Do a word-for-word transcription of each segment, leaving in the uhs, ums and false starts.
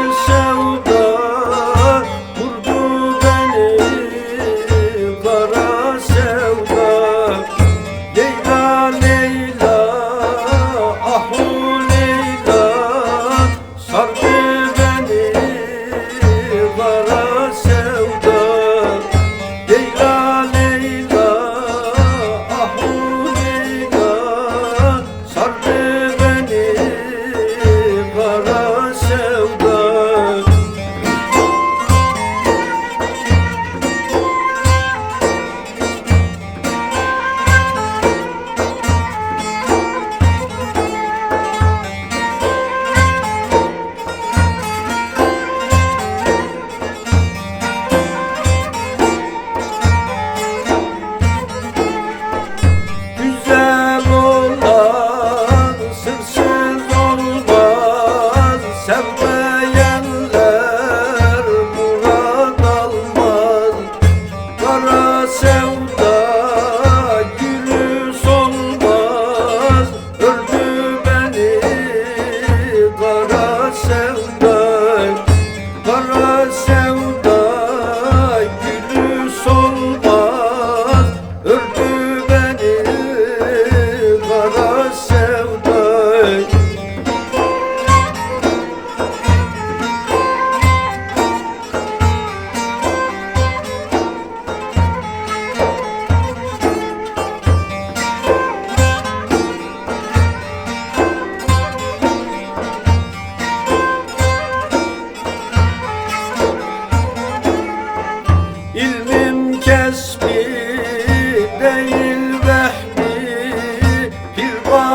sevda vurdu beni, kara sevda. Leyla Leyla ahu Leyla sardı beni, kara sevda. Leyla Leyla ahu Leyla sardı beni, kara sevda. Güzel olan sırsız olmaz, sevmeyenler murad almaz. Kara sevda gülü solmaz, öldü beni, kara sevda. Kara sevda gülü solmaz, öldü beni, kara sevda. İlmim kesbi değil vehbi, Pir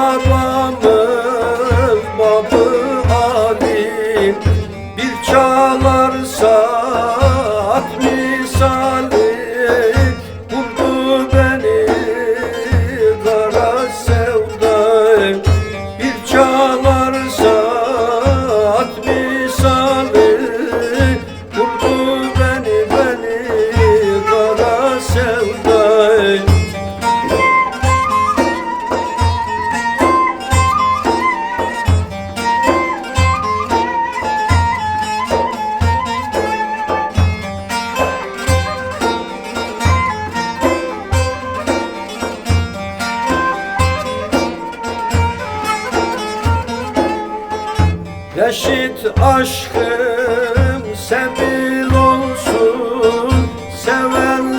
babamız babı alim. Bir çalarsa at misali, vurdu beni, kara sevda. Bir çalarsa at misali, vurdu beni, beni, kara sevda. Reşit aşkım sebil olsun, seven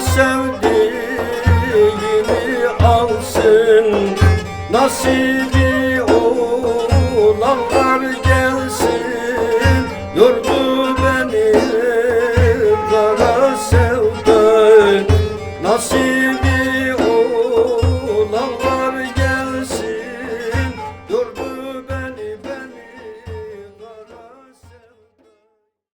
sevdiğini alsın. Nasibi olanlar gelsin, yordu beni, kara sevda. Nasibi